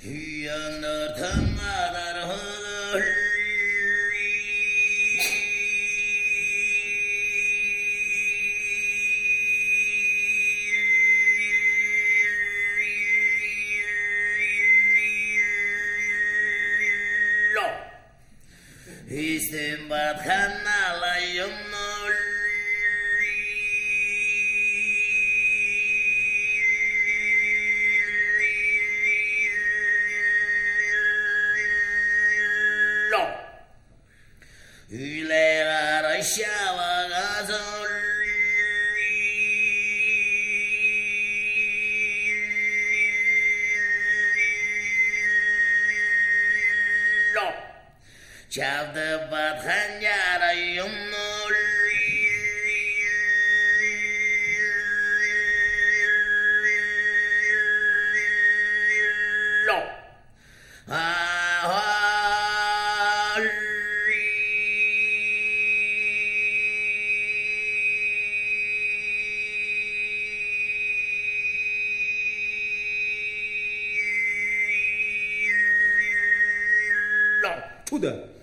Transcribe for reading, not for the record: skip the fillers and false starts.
Hüyanlar tanrılar hır. İstimbat kanalayım nur. Üler aşağı gazol. Çaldı batkan yarayım nur. To the